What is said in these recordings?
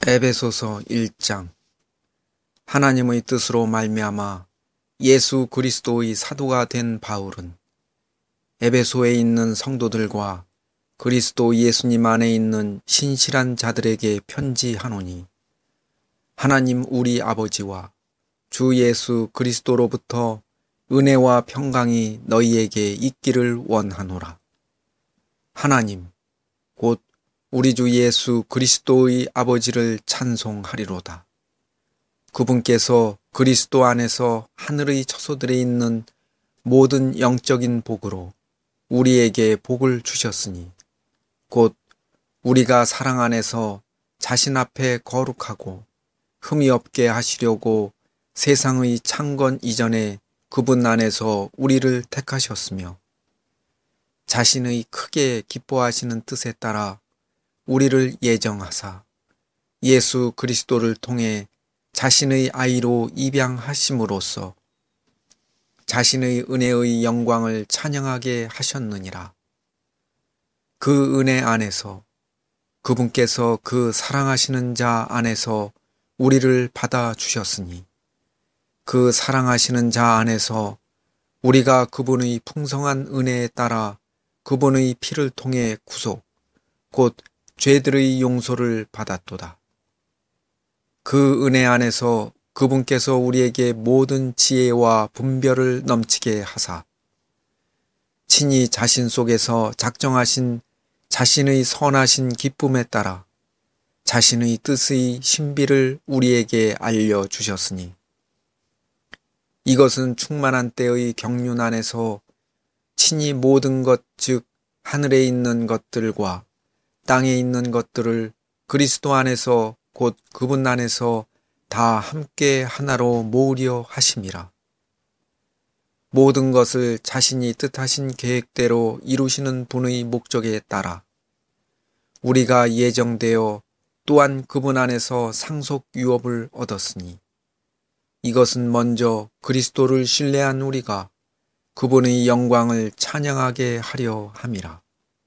에베소서 1장. 하나님의 뜻으로 말미암아 예수 그리스도의 사도가 된 바울은 에베소에 있는 성도들과 그리스도 예수님 안에 있는 신실한 자들에게 편지하노니, 하나님 우리 아버지와 주 예수 그리스도로부터 은혜와 평강이 너희에게 있기를 원하노라. 하나님 곧 우리 주 예수 그리스도의 아버지를 찬송하리로다. 그분께서 그리스도 안에서 하늘의 처소들에 있는 모든 영적인 복으로 우리에게 복을 주셨으니, 곧 우리가 사랑 안에서 자신 앞에 거룩하고 흠이 없게 하시려고 세상의 창건 이전에 그분 안에서 우리를 택하셨으며, 자신의 크게 기뻐하시는 뜻에 따라 우리를 예정하사 예수 그리스도를 통해 자신의 아이로 입양하심으로써 자신의 은혜의 영광을 찬양하게 하셨느니라. 그 은혜 안에서 그분께서 그 사랑하시는 자 안에서 우리를 받아 주셨으니, 그 사랑하시는 자 안에서 우리가 그분의 풍성한 은혜에 따라 그분의 피를 통해 구속, 곧 죄들의 용서를 받았도다. 그 은혜 안에서 그분께서 우리에게 모든 지혜와 분별을 넘치게 하사 친히 자신 속에서 작정하신 자신의 선하신 기쁨에 따라 자신의 뜻의 신비를 우리에게 알려주셨으니, 이것은 충만한 때의 경륜 안에서 친히 모든 것, 즉 하늘에 있는 것들과 땅에 있는 것들을 그리스도 안에서 곧 그분 안에서 다 함께 하나로 모으려 하심이라. 모든 것을 자신이 뜻하신 계획대로 이루시는 분의 목적에 따라 우리가 예정되어 또한 그분 안에서 상속 유업을 얻었으니, 이것은 먼저 그리스도를 신뢰한 우리가 그분의 영광을 찬양하게 하려 함이라.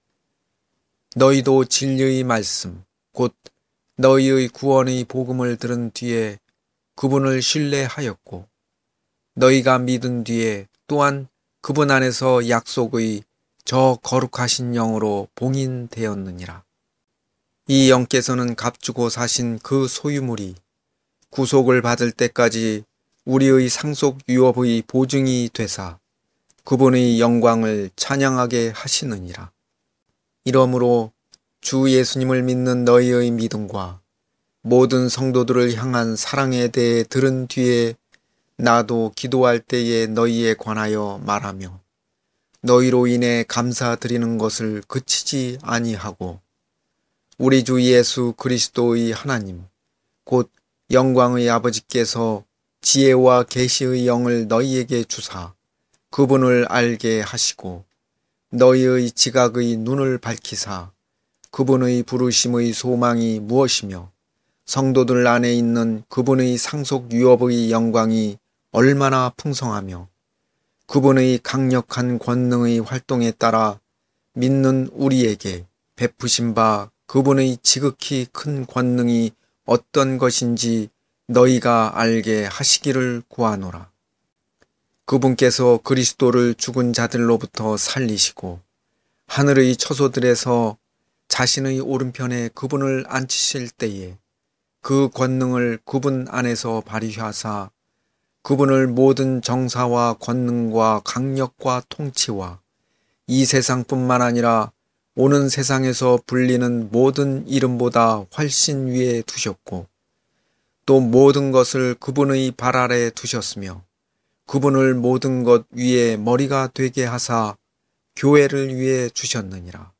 너희도 진리의 말씀, 곧 너희의 구원의 복음을 들은 뒤에 그분을 신뢰하였고, 너희가 믿은 뒤에 또한 그분 안에서 약속의 저 거룩하신 영으로 봉인되었느니라. 이 영께서는 값주고 사신 그 소유물이 구속을 받을 때까지 우리의 상속 유업의 보증이 되사 그분의 영광을 찬양하게 하시느니라. 이러므로 주 예수님을 믿는 너희의 믿음과 모든 성도들을 향한 사랑에 대해 들은 뒤에 나도 기도할 때에 너희에 관하여 말하며 너희로 인해 감사드리는 것을 그치지 아니하고, 우리 주 예수 그리스도의 하나님 곧 영광의 아버지께서 지혜와 계시의 영을 너희에게 주사 그분을 알게 하시고, 너희의 지각의 눈을 밝히사 그분의 부르심의 소망이 무엇이며 성도들 안에 있는 그분의 상속 유업의 영광이 얼마나 풍성하며 그분의 강력한 권능의 활동에 따라 믿는 우리에게 베푸신 바 그분의 지극히 큰 권능이 어떤 것인지 너희가 알게 하시기를 구하노라. 그분께서 그리스도를 죽은 자들로부터 살리시고 하늘의 처소들에서 자신의 오른편에 그분을 앉히실 때에 그 권능을 그분 안에서 발휘하사 그분을 모든 정사와 권능과 강력과 통치와 이 세상뿐만 아니라 오는 세상에서 불리는 모든 이름보다 훨씬 위에 두셨고, 또 모든 것을 그분의 발 아래 두셨으며 그분을 모든 것 위에 머리가 되게 하사 교회를 위해 주셨느니라.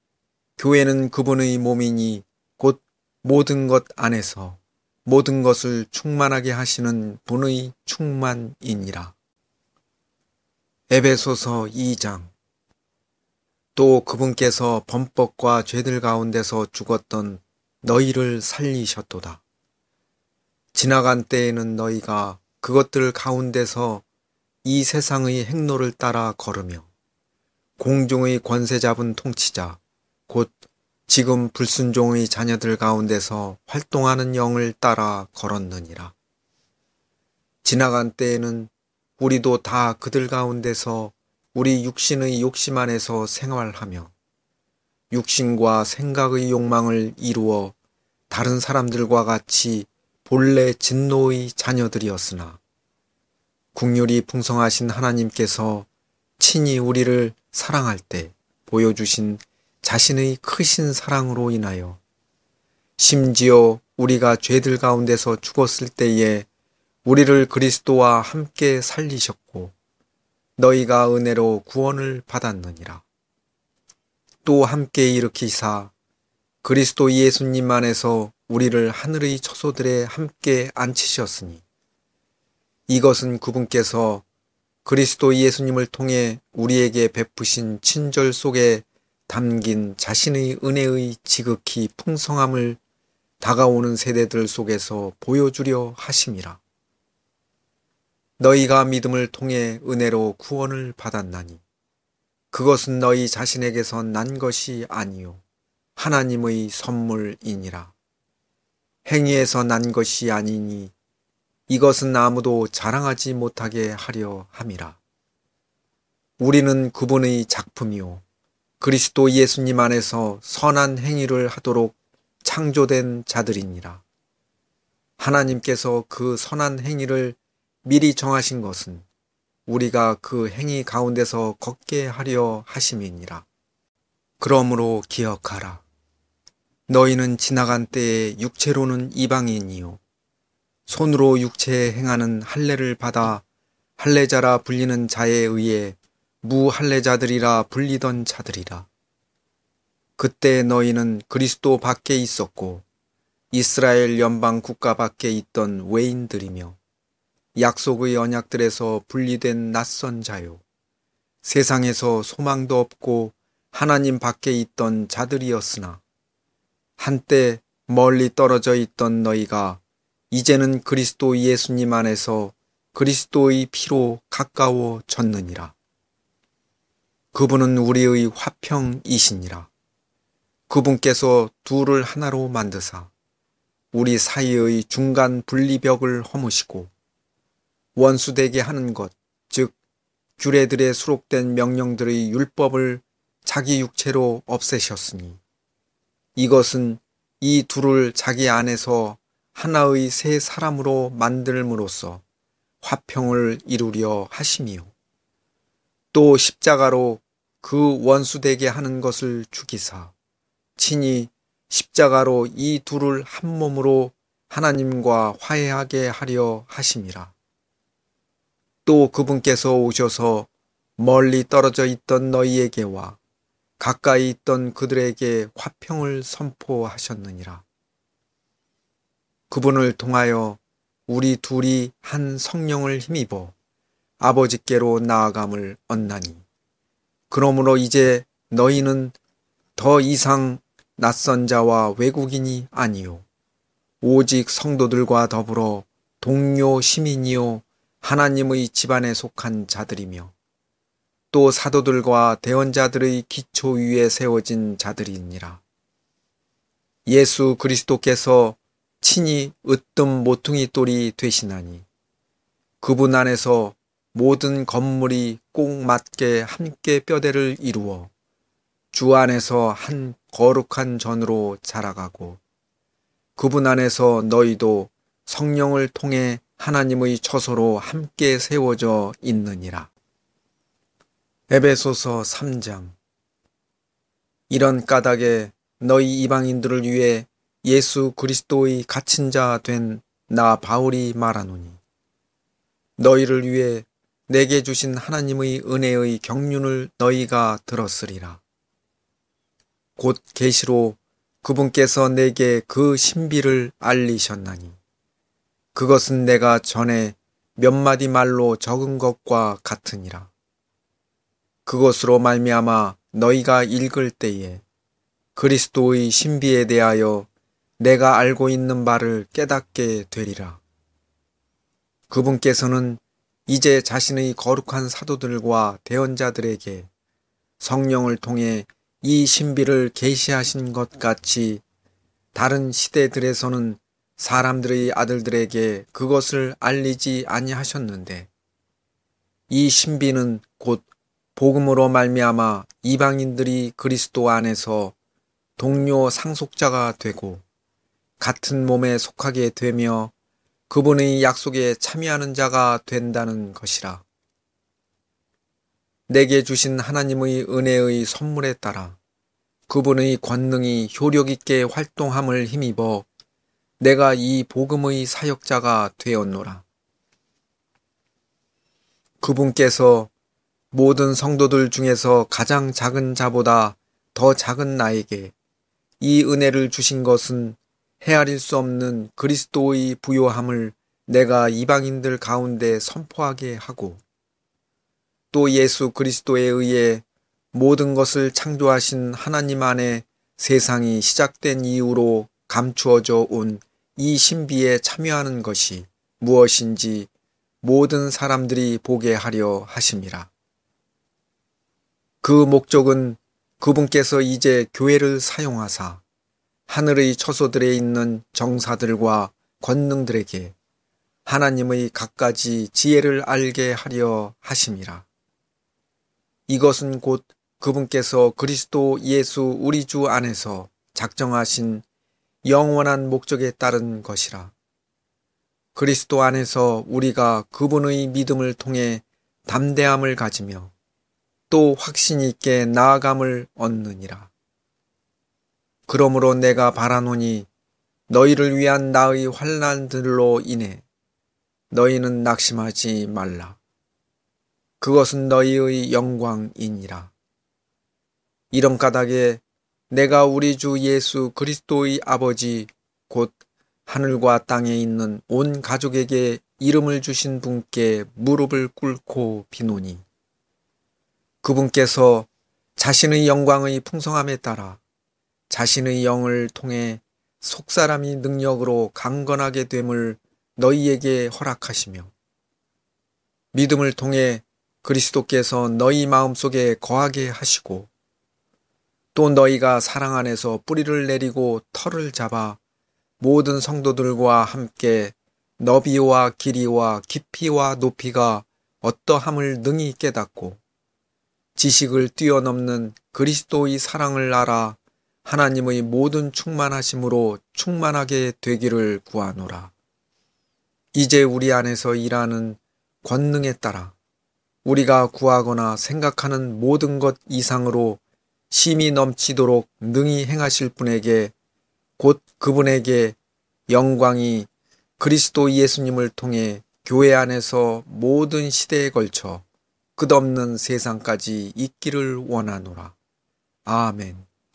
교회는 그분의 몸이니 곧 모든 것 안에서 모든 것을 충만하게 하시는 분의 충만이니라. 에베소서 2장. 또 그분께서 범법과 죄들 가운데서 죽었던 너희를 살리셨도다. 지나간 때에는 너희가 그것들 가운데서 이 세상의 행로를 따라 걸으며 공중의 권세 잡은 통치자 곧 지금 불순종의 자녀들 가운데서 활동하는 영을 따라 걸었느니라. 지나간 때에는 우리도 다 그들 가운데서 우리 육신의 욕심 안에서 생활하며 육신과 생각의 욕망을 이루어 다른 사람들과 같이 본래 진노의 자녀들이었으나 긍휼이 풍성하신 하나님께서 친히 우리를 사랑할 때 보여주신 자신의 크신 사랑으로 인하여 심지어 우리가 죄들 가운데서 죽었을 때에 우리를 그리스도와 함께 살리셨고 너희가 은혜로 구원을 받았느니라. 또 함께 일으키사 그리스도 예수님 안에서 우리를 하늘의 처소들에 함께 앉히셨으니 이것은 그분께서 그리스도 예수님을 통해 우리에게 베푸신 친절 속에 담긴 자신의 은혜의 지극히 풍성함을 다가오는 세대들 속에서 보여주려 하심이라. 너희가 믿음을 통해 은혜로 구원을 받았나니 그것은 너희 자신에게서 난 것이 아니요 하나님의 선물이니라. 행위에서 난 것이 아니니 이것은 아무도 자랑하지 못하게 하려 함이라. 우리는 그분의 작품이요 그리스도 예수님 안에서 선한 행위를 하도록 창조된 자들이니라. 하나님께서 그 선한 행위를 미리 정하신 것은 우리가 그 행위 가운데서 걷게 하려 하심이니라. 그러므로 기억하라. 너희는 지나간 때에 육체로는 이방인이요 손으로 육체에 행하는 할례를 받아 할례자라 불리는 자에 의해 무할례자들이라 불리던 자들이라. 그때 너희는 그리스도 밖에 있었고 이스라엘 연방 국가 밖에 있던 외인들이며 약속의 언약들에서 분리된 낯선 자요 세상에서 소망도 없고 하나님 밖에 있던 자들이었으나 한때 멀리 떨어져 있던 너희가 이제는 그리스도 예수님 안에서 그리스도의 피로 가까워졌느니라. 그분은 우리의 화평이시니라. 그분께서 둘을 하나로 만드사 우리 사이의 중간 분리벽을 허무시고 원수되게 하는 것, 즉 규례들에 수록된 명령들의 율법을 자기 육체로 없애셨으니 이것은 이 둘을 자기 안에서 하나의 새 사람으로 만들므로써 화평을 이루려 하심이요. 또 십자가로 그 원수되게 하는 것을 죽이사 친히 십자가로 이 둘을 한 몸으로 하나님과 화해하게 하려 하심이라. 또 그분께서 오셔서 멀리 떨어져 있던 너희에게와 가까이 있던 그들에게 화평을 선포하셨느니라. 그분을 통하여 우리 둘이 한 성령을 힘입어 아버지께로 나아감을 얻나니 그러므로 이제 너희는 더 이상 낯선 자와 외국인이 아니요 오직 성도들과 더불어 동료 시민이요 하나님의 집안에 속한 자들이며 또 사도들과 대언자들의 기초 위에 세워진 자들이니라. 예수 그리스도께서 친히 으뜸 모퉁이 돌이 되시나니 그분 안에서 모든 건물이 꼭 맞게 함께 뼈대를 이루어 주 안에서 한 거룩한 전으로 자라가고 그분 안에서 너희도 성령을 통해 하나님의 처소로 함께 세워져 있느니라. 에베소서 3장. 이런 까닭에 너희 이방인들을 위해 예수 그리스도의 갇힌 자 된 나 바울이 말하노니 너희를 위해 내게 주신 하나님의 은혜의 경륜을 너희가 들었으리라. 곧 계시로 그분께서 내게 그 신비를 알리셨나니 그것은 내가 전에 몇 마디 말로 적은 것과 같으니라. 그것으로 말미암아 너희가 읽을 때에 그리스도의 신비에 대하여 내가 알고 있는 바를 깨닫게 되리라. 그분께서는 이제 자신의 거룩한 사도들과 대언자들에게 성령을 통해 이 신비를 계시하신 것 같이 다른 시대들에서는 사람들의 아들들에게 그것을 알리지 아니하셨는데 이 신비는 곧 복음으로 말미암아 이방인들이 그리스도 안에서 동료 상속자가 되고 같은 몸에 속하게 되며 그분의 약속에 참여하는 자가 된다는 것이라. 내게 주신 하나님의 은혜의 선물에 따라 그분의 권능이 효력 있게 활동함을 힘입어 내가 이 복음의 사역자가 되었노라. 그분께서 모든 성도들 중에서 가장 작은 자보다 더 작은 나에게 이 은혜를 주신 것은 헤아릴 수 없는 그리스도의 부요함을 내가 이방인들 가운데 선포하게 하고 또 예수 그리스도에 의해 모든 것을 창조하신 하나님 안에 세상이 시작된 이후로 감추어져 온 이 신비에 참여하는 것이 무엇인지 모든 사람들이 보게 하려 하심이라. 그 목적은 그분께서 이제 교회를 사용하사 하늘의 처소들에 있는 정사들과 권능들에게 하나님의 갖가지 지혜를 알게 하려 하심이라. 이것은 곧 그분께서 그리스도 예수 우리 주 안에서 작정하신 영원한 목적에 따른 것이라. 그리스도 안에서 우리가 그분의 믿음을 통해 담대함을 가지며 또 확신 있게 나아감을 얻느니라. 그러므로 내가 바라노니 너희를 위한 나의 환난들로 인해 너희는 낙심하지 말라. 그것은 너희의 영광이니라. 이런 까닭에 내가 우리 주 예수 그리스도의 아버지 곧 하늘과 땅에 있는 온 가족에게 이름을 주신 분께 무릎을 꿇고 비노니 그분께서 자신의 영광의 풍성함에 따라 자신의 영을 통해 속사람이 능력으로 강건하게 됨을 너희에게 허락하시며 믿음을 통해 그리스도께서 너희 마음속에 거하게 하시고 또 너희가 사랑 안에서 뿌리를 내리고 털을 잡아 모든 성도들과 함께 너비와 길이와 깊이와 높이가 어떠함을 능히 깨닫고 지식을 뛰어넘는 그리스도의 사랑을 알아 하나님의 모든 충만하심으로 충만하게 되기를 구하노라. 이제 우리 안에서 일하는 권능에 따라 우리가 구하거나 생각하는 모든 것 이상으로 심히 넘치도록 능히 행하실 분에게 곧 그분에게 영광이 그리스도 예수님을 통해 교회 안에서 모든 시대에 걸쳐 끝없는 세상까지 있기를 원하노라. 아멘.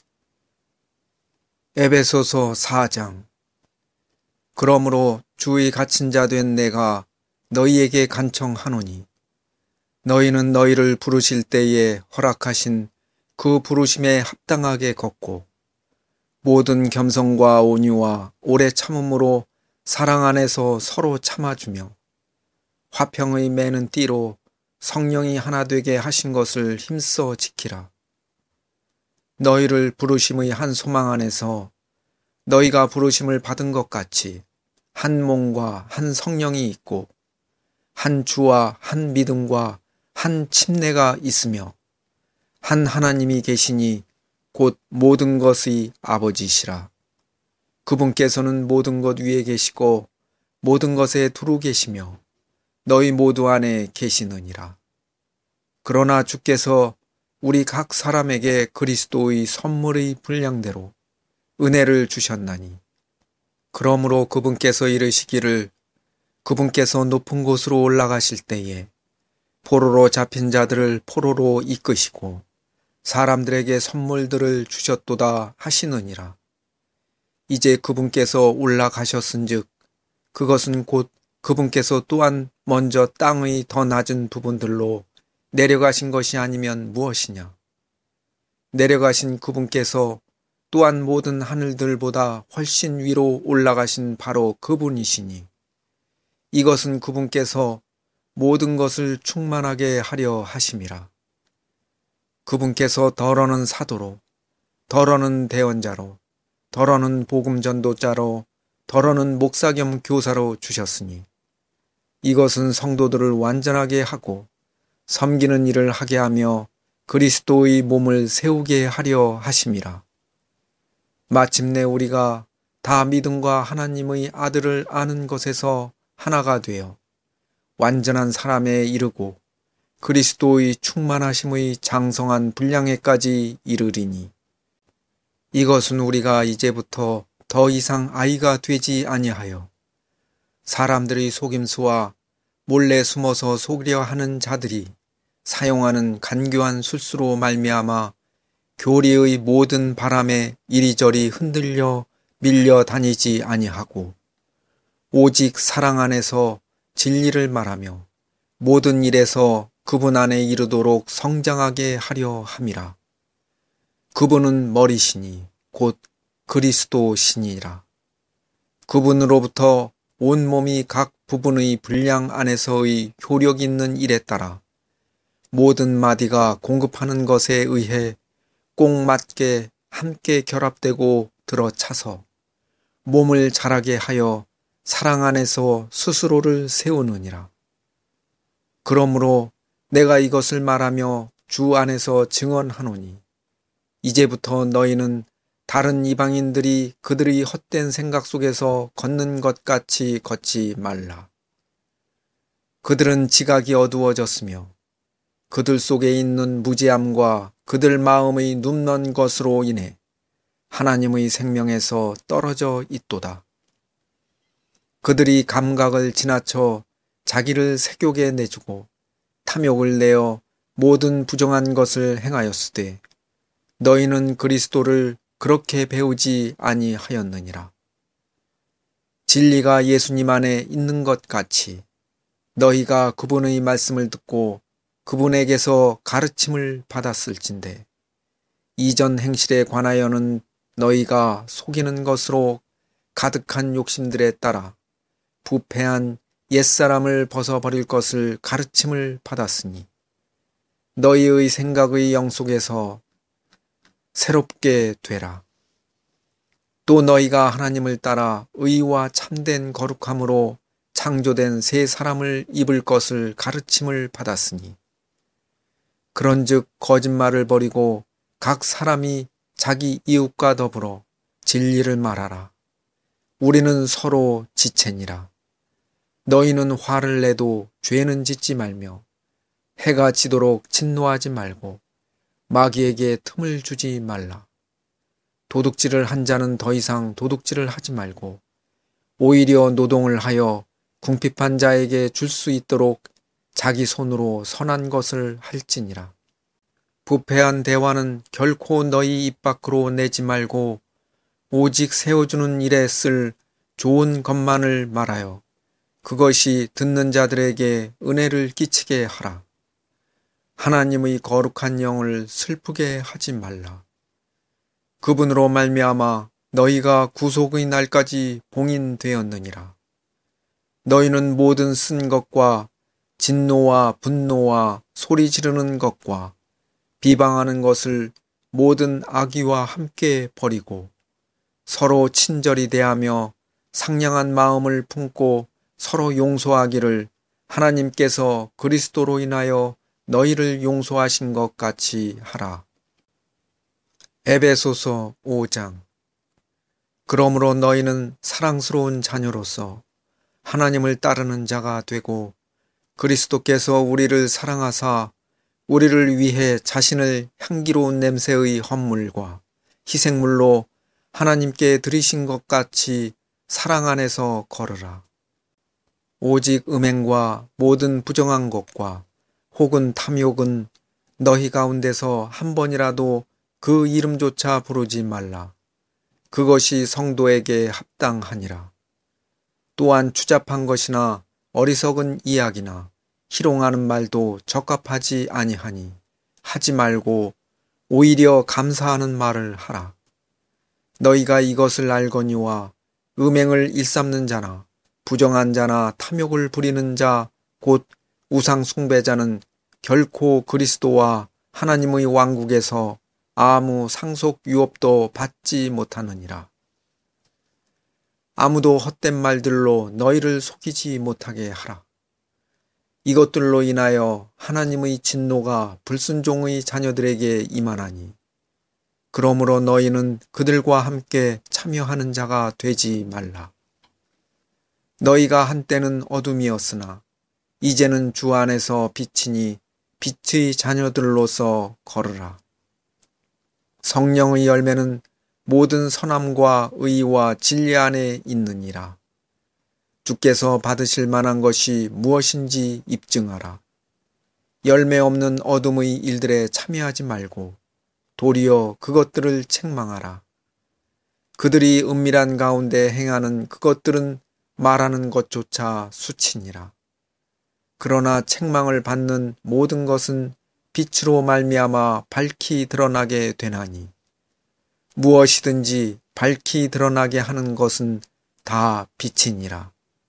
에베소서 4장. 그러므로 주의 갇힌 자 된 내가 너희에게 간청하노니 너희는 너희를 부르실 때에 허락하신 그 부르심에 합당하게 걷고 모든 겸손과 온유와 오래 참음으로 사랑 안에서 서로 참아주며 화평의 매는 띠로 성령이 하나 되게 하신 것을 힘써 지키라. 너희를 부르심의 한 소망 안에서 너희가 부르심을 받은 것 같이 한 몸과 한 성령이 있고 한 주와 한 믿음과 한 침례가 있으며 한 하나님이 계시니 곧 모든 것의 아버지시라. 그분께서는 모든 것 위에 계시고 모든 것에 두루 계시며 너희 모두 안에 계시느니라. 그러나 주께서 우리 각 사람에게 그리스도의 선물의 분량대로 은혜를 주셨나니 그러므로 그분께서 이르시기를 그분께서 높은 곳으로 올라가실 때에 포로로 잡힌 자들을 포로로 이끄시고 사람들에게 선물들을 주셨도다 하시느니라. 이제 그분께서 올라가셨은즉 그것은 곧 그분께서 또한 먼저 땅의 더 낮은 부분들로 내려가신 것이 아니면 무엇이냐. 내려가신 그분께서 또한 모든 하늘들보다 훨씬 위로 올라가신 바로 그분이시니 이것은 그분께서 모든 것을 충만하게 하려 하심이라. 그분께서 덜어는 사도로 덜어는 대언자로, 덜어는 복음 전도자로, 덜어는 목사 겸 교사로 주셨으니 이것은 성도들을 완전하게 하고 섬기는 일을 하게 하며 그리스도의 몸을 세우게 하려 하심이라. 마침내 우리가 다 믿음과 하나님의 아들을 아는 것에서 하나가 되어 완전한 사람에 이르고 그리스도의 충만하심의 장성한 분량에까지 이르리니 이것은 우리가 이제부터 더 이상 아이가 되지 아니하여 사람들의 속임수와 몰래 숨어서 속이려 하는 자들이 사용하는 간교한 술수로 말미암아 교리의 모든 바람에 이리저리 흔들려 밀려 다니지 아니하고 오직 사랑 안에서 진리를 말하며 모든 일에서 그분 안에 이르도록 성장하게 하려 함이라. 그분은 머리시니 곧 그리스도시니라. 그분으로부터 온 몸이 각 부분의 분량 안에서의 효력 있는 일에 따라 모든 마디가 공급하는 것에 의해 꼭 맞게 함께 결합되고 들어차서 몸을 자라게 하여 사랑 안에서 스스로를 세우느니라. 그러므로 내가 이것을 말하며 주 안에서 증언하노니 이제부터 너희는 다른 이방인들이 그들의 헛된 생각 속에서 걷는 것 같이 걷지 말라. 그들은 지각이 어두워졌으며 그들 속에 있는 무지함과 그들 마음의 눕는 것으로 인해 하나님의 생명에서 떨어져 있도다. 그들이 감각을 지나쳐 자기를 색욕에 내주고 탐욕을 내어 모든 부정한 것을 행하였으되 너희는 그리스도를 그렇게 배우지 아니하였느니라. 진리가 예수님 안에 있는 것 같이 너희가 그분의 말씀을 듣고 그분에게서 가르침을 받았을진데 이전 행실에 관하여는 너희가 속이는 것으로 가득한 욕심들에 따라 부패한 옛사람을 벗어버릴 것을 가르침을 받았으니 너희의 생각의 영 속에서 새롭게 되라. 또 너희가 하나님을 따라 의와 참된 거룩함으로 창조된 새 사람을 입을 것을 가르침을 받았으니 그런즉 거짓말을 버리고 각 사람이 자기 이웃과 더불어 진리를 말하라. 우리는 서로 지체니라. 너희는 화를 내도 죄는 짓지 말며 해가 지도록 진노하지 말고 마귀에게 틈을 주지 말라. 도둑질을 한 자는 더 이상 도둑질을 하지 말고 오히려 노동을 하여 궁핍한 자에게 줄 수 있도록 자기 손으로 선한 것을 할지니라. 부패한 대화는 결코 너희 입 밖으로 내지 말고 오직 세워주는 일에 쓸 좋은 것만을 말하여 그것이 듣는 자들에게 은혜를 끼치게 하라. 하나님의 거룩한 영을 슬프게 하지 말라. 그분으로 말미암아 너희가 구속의 날까지 봉인되었느니라. 너희는 모든 쓴 것과 진노와 분노와 소리 지르는 것과 비방하는 것을 모든 악의와 함께 버리고 서로 친절히 대하며 상냥한 마음을 품고 서로 용서하기를 하나님께서 그리스도로 인하여 너희를 용서하신 것 같이 하라. 에베소서 5장. 그러므로 너희는 사랑스러운 자녀로서 하나님을 따르는 자가 되고 그리스도께서 우리를 사랑하사 우리를 위해 자신을 향기로운 냄새의 헌물과 희생물로 하나님께 드리신 것 같이 사랑 안에서 걸으라. 오직 음행과 모든 부정한 것과 혹은 탐욕은 너희 가운데서 한 번이라도 그 이름조차 부르지 말라. 그것이 성도에게 합당하니라. 또한 추잡한 것이나 어리석은 이야기나 희롱하는 말도 적합하지 아니하니 하지 말고 오히려 감사하는 말을 하라. 너희가 이것을 알거니와 음행을 일삼는 자나 부정한 자나 탐욕을 부리는 자 곧 우상 숭배자는 결코 그리스도와 하나님의 왕국에서 아무 상속 유업도 받지 못하느니라. 아무도 헛된 말들로 너희를 속이지 못하게 하라. 이것들로 인하여 하나님의 진노가 불순종의 자녀들에게 임하나니, 그러므로 너희는 그들과 함께 참여하는 자가 되지 말라. 너희가 한때는 어둠이었으나 이제는 주 안에서 빛이니 빛의 자녀들로서 걸으라. 성령의 열매는 모든 선함과 의와 진리 안에 있느니라. 주께서 받으실 만한 것이 무엇인지 입증하라. 열매 없는 어둠의 일들에 참여하지 말고 도리어 그것들을 책망하라. 그들이 은밀한 가운데 행하는 그것들은 말하는 것조차 수치니라. 그러나 책망을 받는 모든 것은 빛으로 말미암아 밝히 드러나게 되나니, 무엇이든지 밝히 드러나게 하는 것은 다 빛이니라.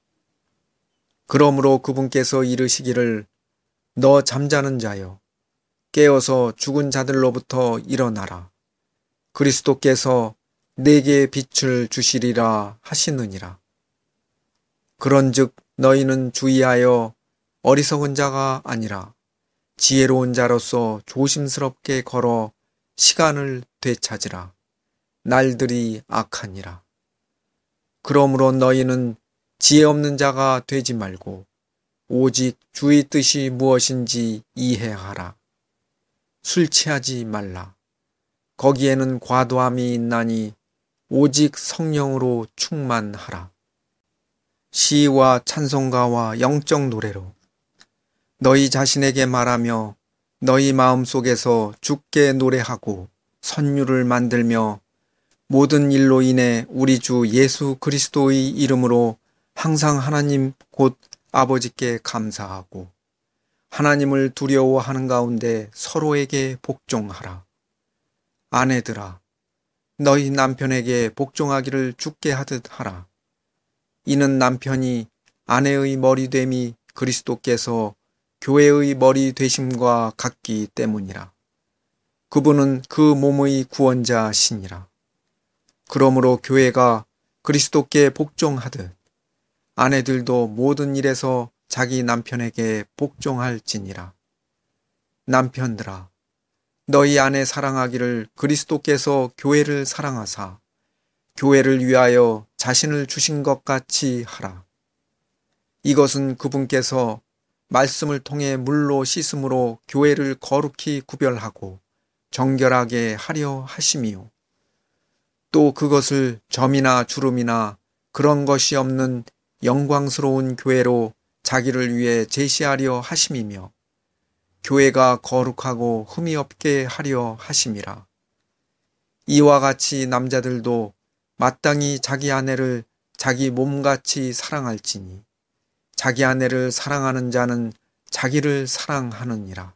그러므로 그분께서 이르시기를, 너 잠자는 자여, 깨어서 죽은 자들로부터 일어나라. 그리스도께서 내게 빛을 주시리라 하시느니라. 그런즉 너희는 주의하여 어리석은 자가 아니라 지혜로운 자로서 조심스럽게 걸어 시간을 되찾으라. 날들이 악하니라. 그러므로 너희는 지혜 없는 자가 되지 말고 오직 주의 뜻이 무엇인지 이해하라. 술 취하지 말라. 거기에는 과도함이 있나니 오직 성령으로 충만하라. 시와 찬송가와 영적 노래로 너희 자신에게 말하며 너희 마음속에서 주께 노래하고 선율을 만들며 모든 일로 인해 우리 주 예수 그리스도의 이름으로 항상 하나님 곧 아버지께 감사하고 하나님을 두려워하는 가운데 서로에게 복종하라. 아내들아, 너희 남편에게 복종하기를 주께 하듯 하라. 이는 남편이 아내의 머리됨이 그리스도께서 교회의 머리 되심과 같기 때문이라. 그분은 그 몸의 구원자시니라. 그러므로 교회가 그리스도께 복종하듯 아내들도 모든 일에서 자기 남편에게 복종할지니라. 남편들아, 너희 아내 사랑하기를 그리스도께서 교회를 사랑하사 교회를 위하여 자신을 주신 것 같이 하라. 이것은 그분께서 말씀을 통해 물로 씻음으로 교회를 거룩히 구별하고 정결하게 하려 하심이요. 또 그것을 점이나 주름이나 그런 것이 없는 영광스러운 교회로 자기를 위해 제시하려 하심이며 교회가 거룩하고 흠이 없게 하려 하심이라. 이와 같이 남자들도 마땅히 자기 아내를 자기 몸같이 사랑할지니 자기 아내를 사랑하는 자는 자기를 사랑하느니라.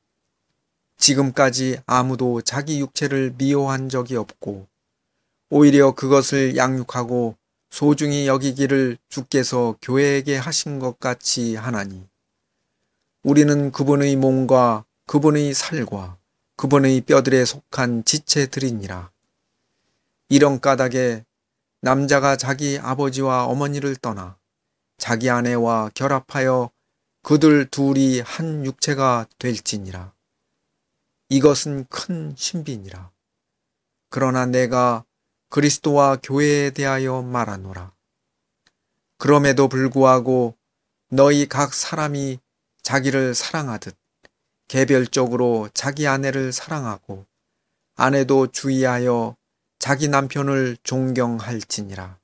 지금까지 아무도 자기 육체를 미워한 적이 없고 오히려 그것을 양육하고 소중히 여기기를 주께서 교회에게 하신 것 같이 하나니 우리는 그분의 몸과 그분의 살과 그분의 뼈들에 속한 지체들이니라. 이런 까닭에 남자가 자기 아버지와 어머니를 떠나 자기 아내와 결합하여 그들 둘이 한 육체가 될지니라. 이것은 큰 신비니라. 그러나 내가 그리스도와 교회에 대하여 말하노라. 그럼에도 불구하고 너희 각 사람이 자기를 사랑하듯 개별적으로 자기 아내를 사랑하고 아내도 주의하여 자기 남편을 존경할지니라.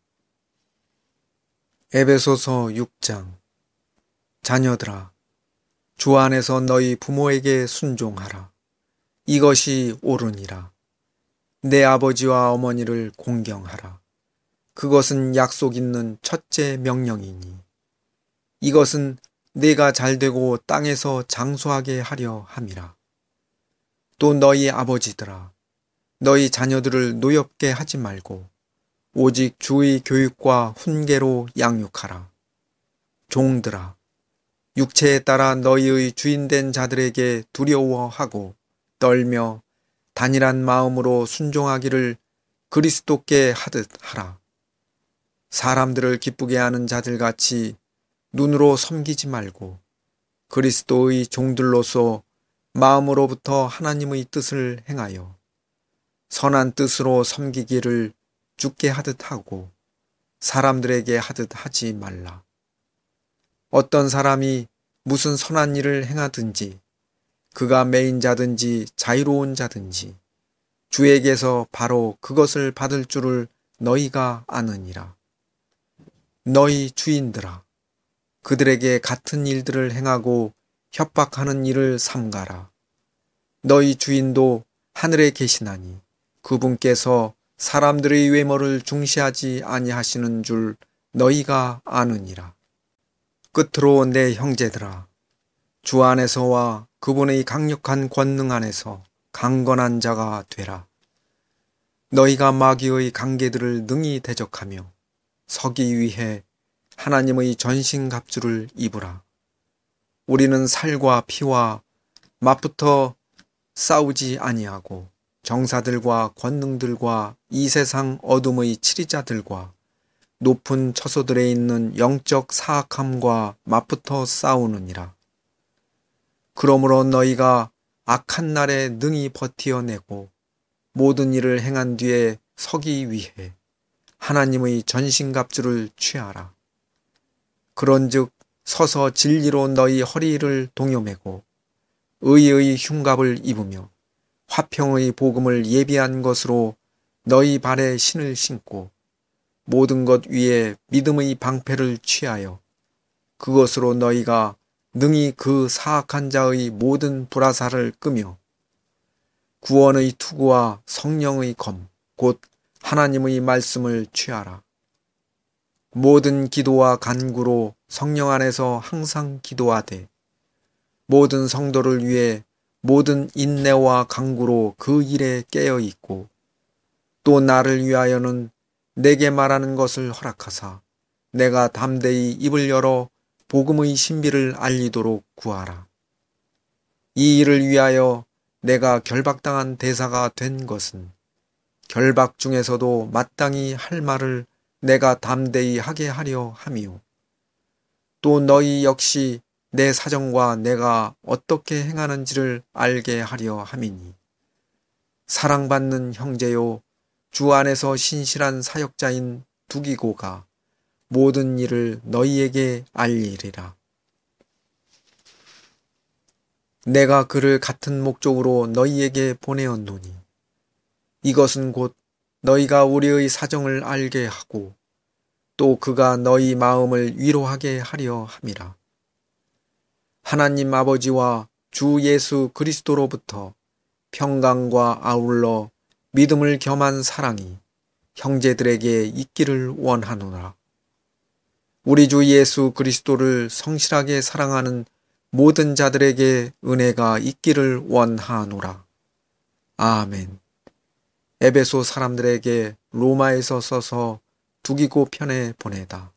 에베소서 6장. 자녀들아, 주 안에서 너희 부모에게 순종하라. 이것이 옳으니라. 내 아버지와 어머니를 공경하라. 그것은 약속 있는 첫째 명령이니 이것은 내가 잘되고 땅에서 장수하게 하려 함이라. 또 너희 아버지들아, 너희 자녀들을 노엽게 하지 말고 오직 주의 교육과 훈계로 양육하라. 종들아, 육체에 따라 너희의 주인된 자들에게 두려워하고 떨며 단일한 마음으로 순종하기를 그리스도께 하듯 하라. 사람들을 기쁘게 하는 자들같이 눈으로 섬기지 말고 그리스도의 종들로서 마음으로부터 하나님의 뜻을 행하여 선한 뜻으로 섬기기를 주께 하듯 하고 사람들에게 하듯 하지 말라. 어떤 사람이 무슨 선한 일을 행하든지 그가 매인 자든지 자유로운 자든지 주에게서 바로 그것을 받을 줄을 너희가 아느니라. 너희 주인들아, 그들에게 같은 일들을 행하고 협박하는 일을 삼가라. 너희 주인도 하늘에 계시나니 그분께서 사람들의 외모를 중시하지 아니하시는 줄 너희가 아느니라. 끝으로 내 형제들아, 주 안에서와 그분의 강력한 권능 안에서 강건한 자가 되라. 너희가 마귀의 관계들을 능히 대적하며 서기 위해 하나님의 전신갑주를 입으라. 우리는 살과 피와 맞붙어 싸우지 아니하고 정사들과 권능들과 이 세상 어둠의 치리자들과 높은 처소들에 있는 영적 사악함과 맞붙어 싸우느니라. 그러므로 너희가 악한 날에 능히 버티어내고 모든 일을 행한 뒤에 서기 위해 하나님의 전신갑주를 취하라. 그런즉 서서 진리로 너희 허리를 동여매고 의의 흉갑을 입으며 화평의 복음을 예비한 것으로 너희 발에 신을 신고 모든 것 위에 믿음의 방패를 취하여 그것으로 너희가 능히 그 사악한 자의 모든 불화살을 끄며 구원의 투구와 성령의 검, 곧 하나님의 말씀을 취하라. 모든 기도와 간구로 성령 안에서 항상 기도하되 모든 성도를 위해 모든 인내와 간구로 그 일에 깨어 있고 또 나를 위하여는 내게 말하는 것을 허락하사 내가 담대히 입을 열어 복음의 신비를 알리도록 구하라. 이 일을 위하여 내가 결박당한 대사가 된 것은 결박 중에서도 마땅히 할 말을 내가 담대히 하게 하려 함이요. 또 너희 역시 내 사정과 내가 어떻게 행하는지를 알게 하려 함이니 사랑받는 형제요 주 안에서 신실한 사역자인 두기고가 모든 일을 너희에게 알리리라. 내가 그를 같은 목적으로 너희에게 보내었노니 이것은 곧 너희가 우리의 사정을 알게 하고 또 그가 너희 마음을 위로하게 하려 함이라. 하나님 아버지와 주 예수 그리스도로부터 평강과 아울러 믿음을 겸한 사랑이 형제들에게 있기를 원하노라. 우리 주 예수 그리스도를 성실하게 사랑하는 모든 자들에게 은혜가 있기를 원하노라. 아멘. 에베소 사람들에게 로마에서 써서 두기고 편에 보내다.